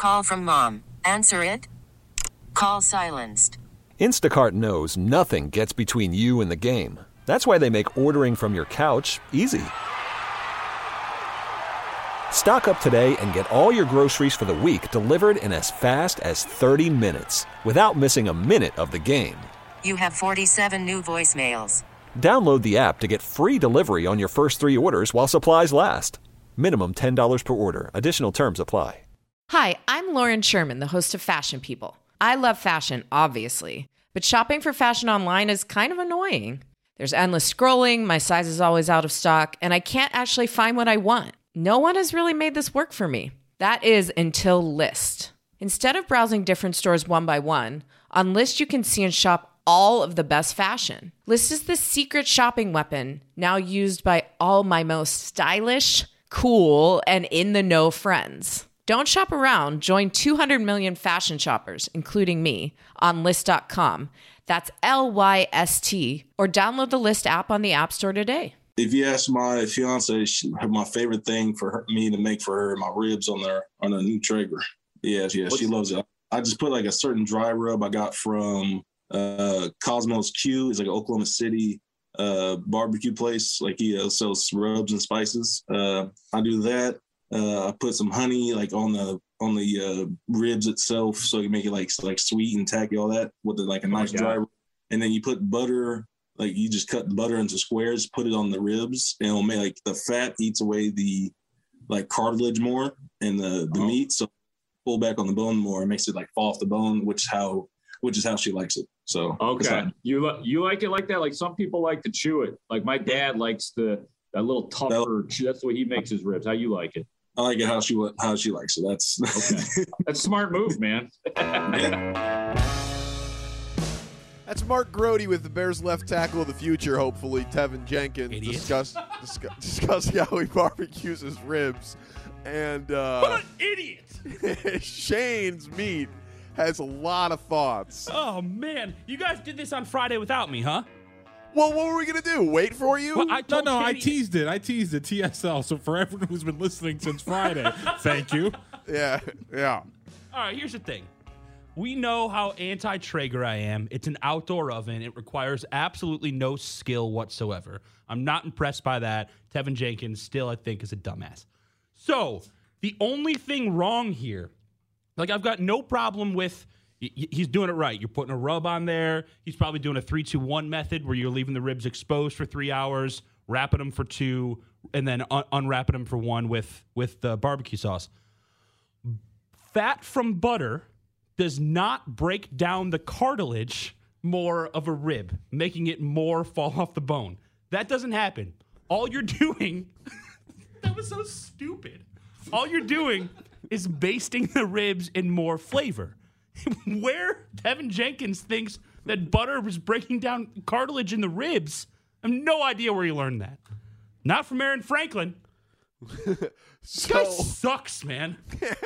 Call from mom. Answer it. Call silenced. Instacart knows nothing gets between you and the game. That's why they make ordering from your couch easy. Stock up today and get all your groceries for the week delivered in as fast as 30 minutes without missing a minute of the game. You have 47 new voicemails. Download the app to get free delivery on your first 3 orders while supplies last. Minimum $10 per order. Additional terms apply. Hi, I'm Lauren Sherman, the host of Fashion People. I love fashion, obviously, but shopping for fashion online is kind of annoying. There's endless scrolling, my size is always out of stock, and I can't actually find what I want. No one has really made this work for me. That is until Lyst. Instead of browsing different stores one by one, on Lyst you can see and shop all of the best fashion. Lyst is the secret shopping weapon now used by all my most stylish, cool, and in-the-know friends. Don't shop around. Join 200 million fashion shoppers, including me, on Lyst.com. That's LYST. Or download the Lyst app on the App Store today. If you ask my fiance, my favorite thing for me to make for her, my ribs on a new Traeger. Yeah, she loves it. I just put like a certain dry rub I got from Cosmos Q. It's like an Oklahoma City barbecue place. Like he sells rubs and spices. I do that. I put some honey like on the ribs itself, so you make it like sweet and tacky, all that with like a nice dry rub. And then you put butter. Like you just cut the butter into squares, put it on the ribs, and it'll make like the fat eats away the like cartilage more and the meat. So pull back on the bone more. It makes it like fall off the bone, which is how she likes it. So okay, you like it like that? Like some people like to chew it. Like my dad likes that little tougher. That's the way he makes his ribs. How you like it? I like it how she likes it. That's okay. That's a smart move, man. That's Mark Grody with the Bears left tackle of the future, hopefully, Tevin Jenkins, discussing how he barbecues his ribs. And what an idiot! Shane's meat has a lot of thoughts. Oh, man. You guys did this on Friday without me, huh? Well, what were we going to do? Wait for you? Well, I teased it. TSL. So for everyone who's been listening since Friday, thank you. Yeah. All right, here's the thing. We know how anti-Traeger I am. It's an outdoor oven. It requires absolutely no skill whatsoever. I'm not impressed by that. Tevin Jenkins still, I think, is a dumbass. So the only thing wrong here, like I've got no problem with, he's doing it right. You're putting a rub on there. He's probably doing a 3-2-1 method where you're leaving the ribs exposed for 3 hours, wrapping them for 2, and then unwrapping them for 1 with the barbecue sauce. Fat from butter does not break down the cartilage more of a rib, making it more fall off the bone. That doesn't happen. All you're doing, that was so stupid. All you're doing is basting the ribs in more flavor. Where Tevin Jenkins thinks that butter is breaking down cartilage in the ribs, I have no idea where he learned that. Not from Aaron Franklin. This guy sucks, man.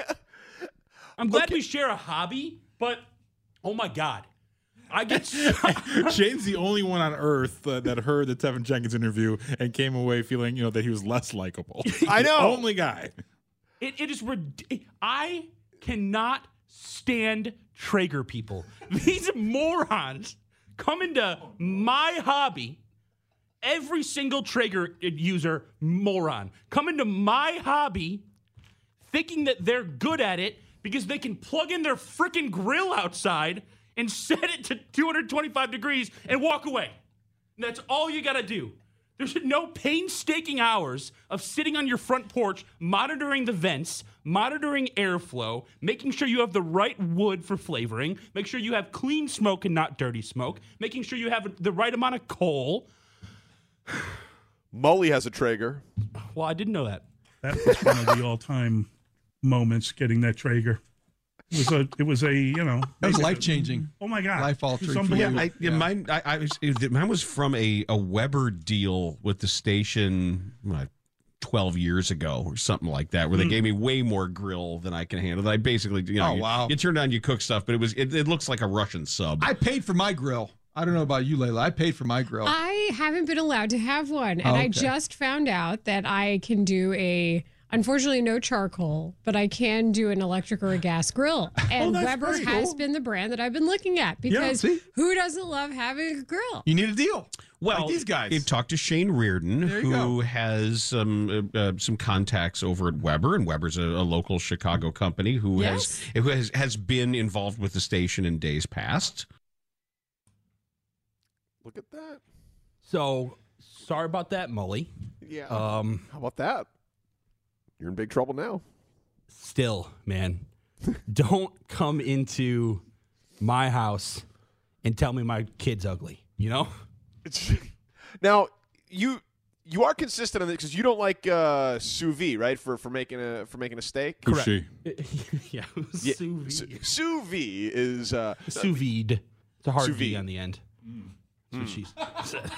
I'm glad we share a hobby, but oh my God. I get Shane's the only one on earth that heard the Tevin Jenkins interview and came away feeling, that he was less likable. I know. Only guy. It is I cannot stand Traeger people. These morons come into my hobby. Every single Traeger user, moron, come into my hobby thinking that they're good at it because they can plug in their freaking grill outside and set it to 225 degrees and walk away. And that's all you got to do. There's no painstaking hours of sitting on your front porch, monitoring the vents, monitoring airflow, making sure you have the right wood for flavoring, make sure you have clean smoke and not dirty smoke, making sure you have the right amount of coal. Mully has a Traeger. Well, I didn't know that. That was one of the all-time moments getting that Traeger. It was that was life-changing. Oh my God, life altering. Mine was from a Weber deal with the station 12 years ago or something like that, where they gave me way more grill than I can handle. That I basically, you turn on, you cook stuff, but it looks like a Russian sub. I paid for my grill. I don't know about you, Layla. I paid for my grill. I haven't been allowed to have one, and I just found out that I can do a Unfortunately, no charcoal, but I can do an electric or a gas grill. And Weber has been the brand that I've been looking at because who doesn't love having a grill? You need a deal. Well, like these guys. You've talked to Shane Reardon, who has some contacts over at Weber, and Weber's a local Chicago company who has been involved with the station in days past. Look at that. So sorry about that, Mully. Yeah. How about that? You're in big trouble now. Still, man, don't come into my house and tell me my kid's ugly. You know. Now you are consistent on this because you don't like sous vide, right? For making a steak. Correct. Yeah, sous vide. Sous vide is sous vide. It's a hard sous V vide on the end. That's what she said.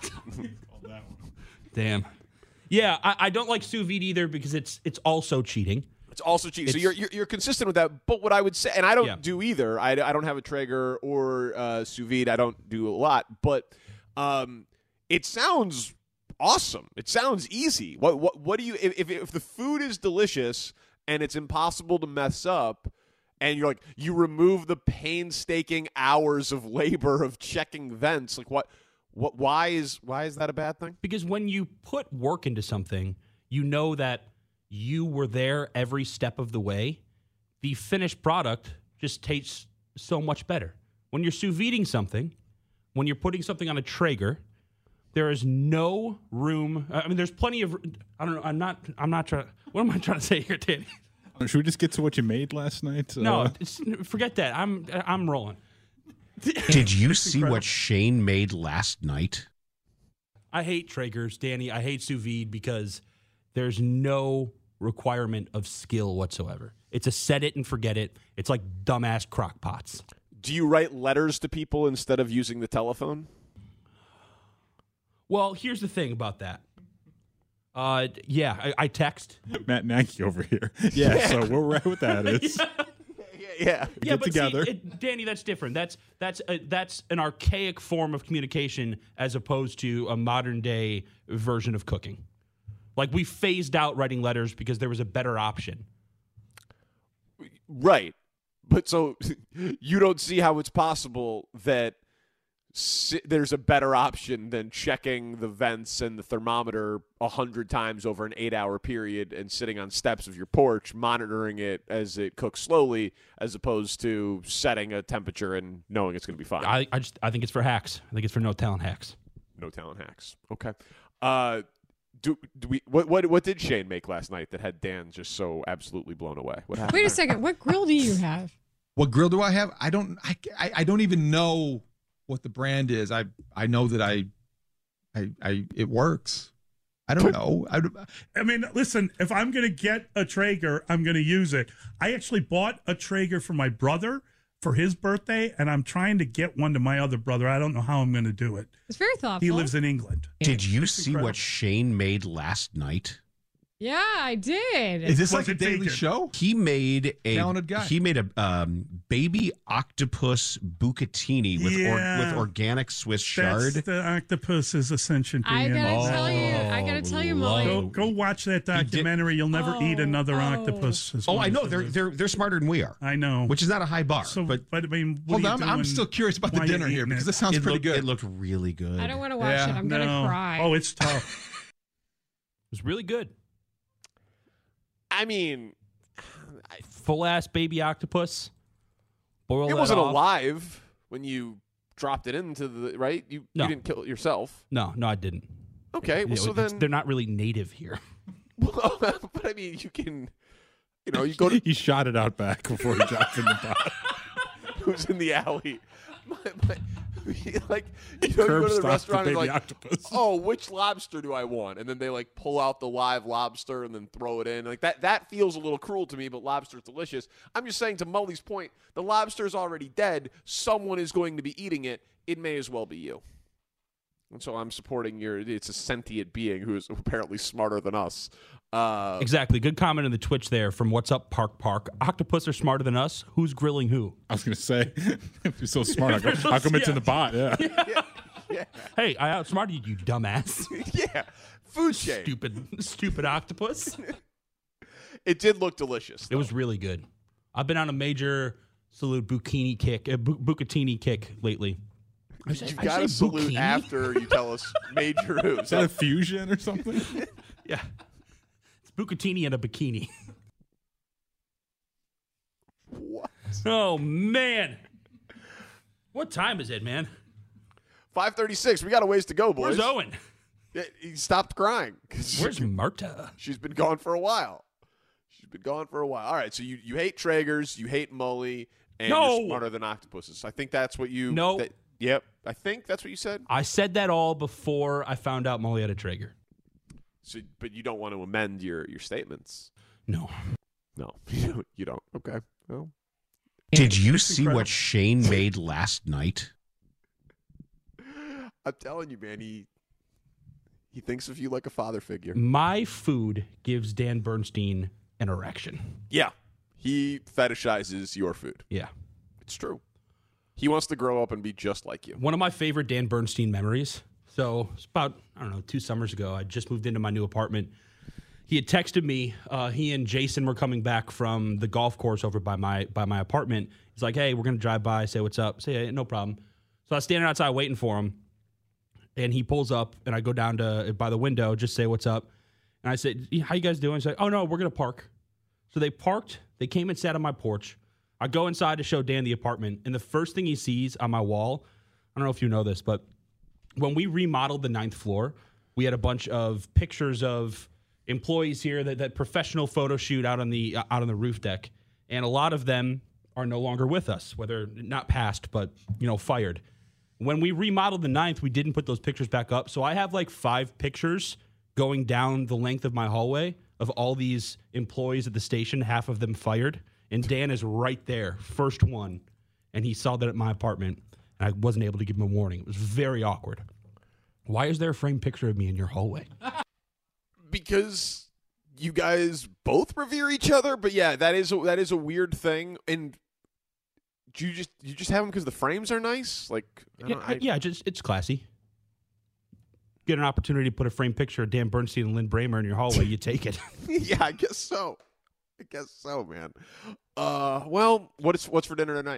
Damn. Yeah, I don't like sous vide either because it's also cheating. It's also cheating. So you're consistent with that. But what I would say, and I don't do either. I don't have a Traeger or sous vide. I don't do a lot, but it sounds awesome. It sounds easy. What do you if the food is delicious and it's impossible to mess up, and you're like you remove the painstaking hours of labor of checking vents, like what? Why is that a bad thing? Because when you put work into something, you know that you were there every step of the way. The finished product just tastes so much better. When you're sous videing something, when you're putting something on a Traeger, there is no room. I mean, there's plenty of. I don't know. I'm not trying. What am I trying to say here, Danny? Should we just get to what you made last night? No, forget that. I'm rolling. Did you see what Shane made last night? I hate Traegers, Danny. I hate sous vide because there's no requirement of skill whatsoever. It's a set it and forget it. It's like dumbass crock pots. Do you write letters to people instead of using the telephone? Well, here's the thing about that. I text. Matt Nagy over here. Yeah, so we're right with that. It's Yeah, but together. See, Danny, that's different. That's an archaic form of communication as opposed to a modern day version of cooking. Like we phased out writing letters because there was a better option. Right, but so you don't see how it's possible that there's a better option than checking the vents and the thermometer 100 times over an 8-hour period and sitting on steps of your porch monitoring it as it cooks slowly, as opposed to setting a temperature and knowing it's going to be fine. I think it's for hacks. I think it's for no talent hacks. No talent hacks. Okay. What did Shane make last night that had Dan just so absolutely blown away? What happened? Wait a second. What grill do you have? What grill do I have? I don't even know what the brand is. I know that it works. I don't know. I mean, listen, if I'm going to get a Traeger, I'm going to use it. I actually bought a Traeger for my brother for his birthday, and I'm trying to get one to my other brother. I don't know how I'm going to do it. It's very thoughtful. He lives in England. Did you see what Shane made last night? Yeah, I did. Is this like a daily show? He made a talented guy. He made a baby octopus bucatini with organic Swiss chard. That's the octopus's ascension. I gotta tell you, Molly. Go watch that documentary. You'll never eat another octopus. I know they're smarter than we are. I know, which is not a high bar. So, but I mean, hold on, I'm still curious about the dinner here because this sounds pretty good. It looked really good. I don't want to watch it. I'm gonna cry. Oh, it's tough. It was really good. I mean, full ass baby octopus. Boil it that wasn't off. alive when you dropped it into the right. You didn't kill it yourself. No, I didn't. Okay, well, so then they're not really native here. Well, but I mean, you can, you go to. He shot it out back before he dropped it in the pot. Who's in the alley? Like, you go to the restaurant and like, octopus. Oh, which lobster do I want? And then they like pull out the live lobster and then throw it in. Like that feels a little cruel to me, but lobster's delicious. I'm just saying, to Mully's point, the lobster's already dead. Someone is going to be eating it. It may as well be you. And so I'm supporting it's a sentient being who is apparently smarter than us. Exactly. Good comment in the Twitch there from What's Up Park. Octopus are smarter than us. Who's grilling who? I was going to say, if you're so smart, how come it's in the pot? Yeah. Hey, I outsmarted you, dumbass. Yeah. Food chain. Stupid octopus. It did look delicious. It was really good. I've been on a major salute bucatini kick lately. You got to salute bucatini? After you tell us major who. Is that a fusion or something? Yeah. It's bucatini and a bikini. What? Oh, man. What time is it, man? 5:36. We got a ways to go, boys. Where's Owen? He stopped crying. Where's Marta? She's been gone for a while. All right, so you hate Traegers, you hate Mully, and you're smarter than octopuses. I think that's what you... No. Yep, I think that's what you said. I said that all before I found out Mully had a Traeger. So, but you don't want to amend your statements. No, you don't. Okay. Well, did you see what Shane made last night? I'm telling you, man, he thinks of you like a father figure. My food gives Dan Bernstein an erection. Yeah, he fetishizes your food. Yeah, it's true. He wants to grow up and be just like you. One of my favorite Dan Bernstein memories. So it's about, 2 summers ago. I just moved into my new apartment. He had texted me. He and Jason were coming back from the golf course over by my apartment. He's like, hey, we're going to drive by, say what's up. Say, hey, no problem. So I was standing outside waiting for him. And he pulls up, and I go down by the window, just say what's up. And I said, how you guys doing? He's like, oh, no, we're going to park. So they parked. They came and sat on my porch. I go inside to show Dan the apartment, and the first thing he sees on my wall, I don't know if you know this, but when we remodeled the 9th floor, we had a bunch of pictures of employees here that professional photo shoot out on the roof deck, and a lot of them are no longer with us, whether not passed, but fired. When we remodeled the 9th, we didn't put those pictures back up, so I have like 5 pictures going down the length of my hallway of all these employees at the station, half of them fired. And Dan is right there, first one, and he saw that at my apartment, and I wasn't able to give him a warning. It was very awkward. Why is there a framed picture of me in your hallway? Because you guys both revere each other, but yeah, that is a weird thing. And you just have them because the frames are nice, like it's classy. Get an opportunity to put a framed picture of Dan Bernstein and Lynn Bramer in your hallway, you take it. Yeah, I guess so. Man. Well, what's for dinner tonight?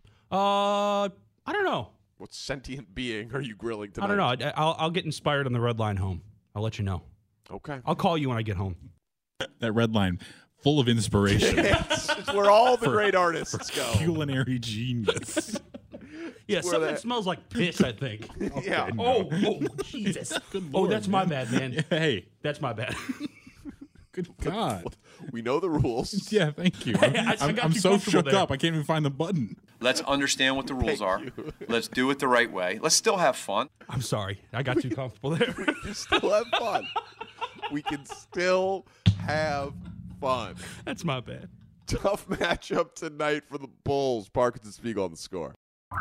I don't know. What sentient being are you grilling tonight? I don't know. I'll get inspired on the red line home. I'll let you know. Okay. I'll call you when I get home. That red line, full of inspiration. It's where all the great artists go. Culinary genius. Yeah, something that smells like piss, I think. Okay, yeah. Oh, Jesus. Good Lord, that's my bad, man. Hey. That's my bad. Good God. We know the rules. Yeah, thank you. I'm so shook up. I can't even find the button. Let's understand what the rules are. Let's do it the right way. Let's still have fun. I'm sorry. I got too comfortable there. We can still have fun. We can still have fun. That's my bad. Tough matchup tonight for the Bulls. Parkinson Spiegel on the score.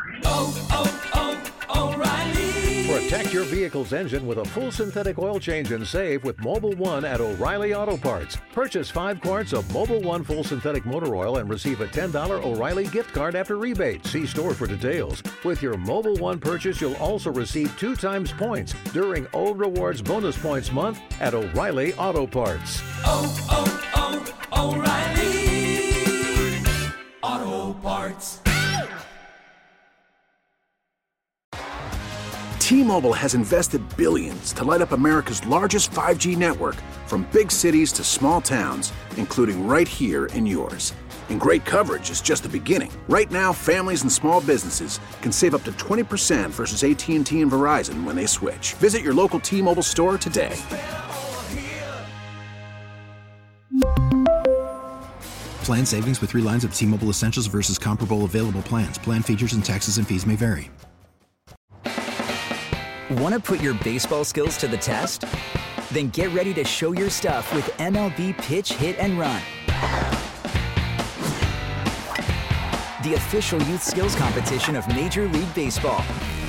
O'Reilly. Protect your vehicle's engine with a full synthetic oil change and save with Mobil 1 at O'Reilly Auto Parts. Purchase 5 quarts of Mobil 1 full synthetic motor oil and receive a $10 O'Reilly gift card after rebate. See store for details. With your Mobil 1 purchase, you'll also receive 2 times points during O Rewards Bonus Points Month at O'Reilly Auto Parts. O'Reilly Auto Parts. T-Mobile has invested billions to light up America's largest 5G network, from big cities to small towns, including right here in yours. And great coverage is just the beginning. Right now, families and small businesses can save up to 20% versus AT&T and Verizon when they switch. Visit your local T-Mobile store today. Plan savings with 3 lines of T-Mobile Essentials versus comparable available plans. Plan features and taxes and fees may vary. Want to put your baseball skills to the test? Then get ready to show your stuff with MLB Pitch, Hit, and Run. The official youth skills competition of Major League Baseball.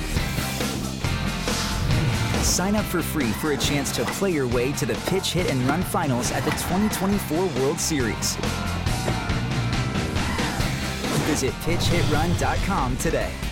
Sign up for free for a chance to play your way to the Pitch, Hit, and Run finals at the 2024 World Series. Visit PitchHitRun.com today.